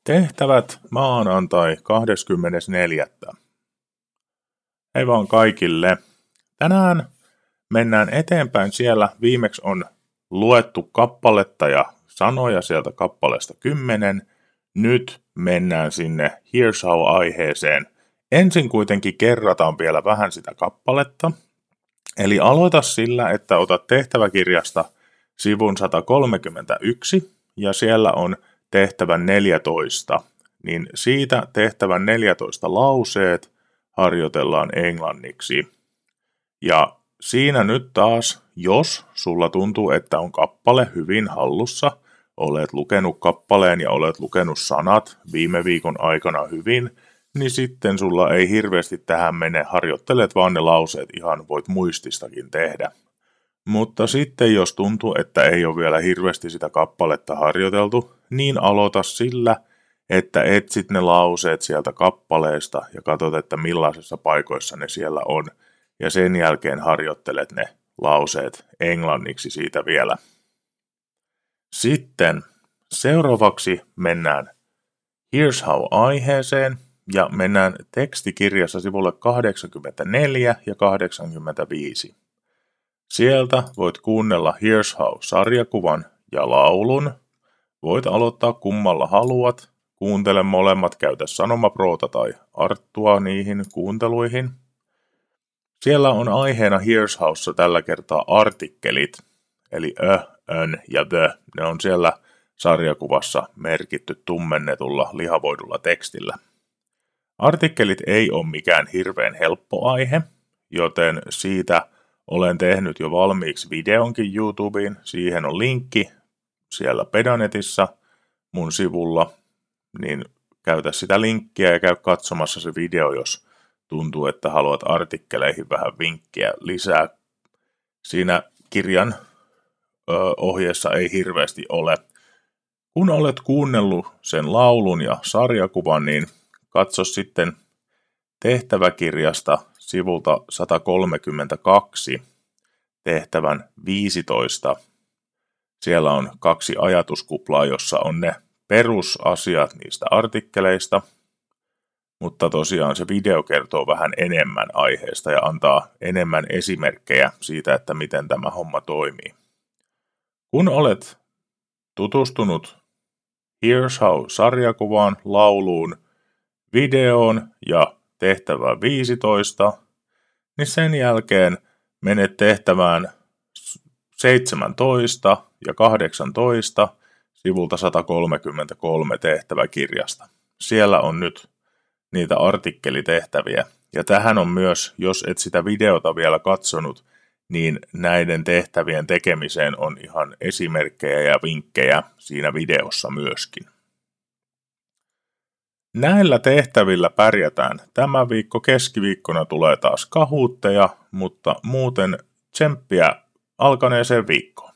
Tehtävät maanantai 24. Hei vaan kaikille. Tänään mennään eteenpäin. Siellä viimeksi on luettu kappaletta ja sanoja sieltä kappaleesta 10. Nyt mennään sinne Here's How-aiheeseen. Ensin kuitenkin kerrataan vielä vähän sitä kappaletta. Eli aloita sillä, että otat tehtäväkirjasta sivun 131 ja siellä on tehtävän 14, niin siitä tehtävän 14 lauseet harjoitellaan englanniksi. Ja siinä nyt taas, jos sulla tuntuu, että on kappale hyvin hallussa, olet lukenut kappaleen ja olet lukenut sanat viime viikon aikana hyvin, niin sitten sulla ei hirveästi tähän mene, harjoittelet vaan ne lauseet, ihan voit muististakin tehdä. Mutta sitten jos tuntuu, että ei ole vielä hirveästi sitä kappaletta harjoiteltu, niin aloita sillä, että etsit ne lauseet sieltä kappaleesta ja katsot, että millaisissa paikoissa ne siellä on. Ja sen jälkeen harjoittelet ne lauseet englanniksi siitä vielä. Sitten seuraavaksi mennään Here's How-aiheeseen ja mennään tekstikirjassa sivulle 84 ja 85. Sieltä voit kuunnella Here's How-sarjakuvan ja laulun. Voit aloittaa kummalla haluat. Kuuntele molemmat, käytä Sanomaproota tai Arttua niihin kuunteluihin. Siellä on aiheena Here's Howssa tällä kertaa artikkelit, eli ön ja the. Ne on siellä sarjakuvassa merkitty tummennetulla lihavoidulla tekstillä. Artikkelit ei ole mikään hirveän helppo aihe, joten siitä olen tehnyt jo valmiiksi videonkin YouTubeen. Siihen on linkki siellä Pedanetissa mun sivulla, niin käytä sitä linkkiä ja käy katsomassa se video, jos tuntuu, että haluat artikkeleihin vähän vinkkiä lisää. Siinä kirjan ohjeessa ei hirveästi ole. Kun olet kuunnellut sen laulun ja sarjakuvan, niin katso sitten tehtäväkirjasta sivulta 132 tehtävän 15. Siellä on 2 ajatuskuplaa, jossa on ne perusasiat niistä artikkeleista, mutta tosiaan se video kertoo vähän enemmän aiheesta ja antaa enemmän esimerkkejä siitä, että miten tämä homma toimii. Kun olet tutustunut Here's How-sarjakuvaan, lauluun, videoon ja tehtävään 15, niin sen jälkeen menet tehtävään 17 ja 18 sivulta 133 tehtäväkirjasta. Siellä on nyt niitä artikkelitehtäviä. Ja tähän on myös, jos et sitä videota vielä katsonut, niin näiden tehtävien tekemiseen on ihan esimerkkejä ja vinkkejä siinä videossa myöskin. Näillä tehtävillä pärjätään. Tämä viikko keskiviikkona tulee taas kahuutteja, mutta muuten tsemppiä alkaneeseen viikkoon.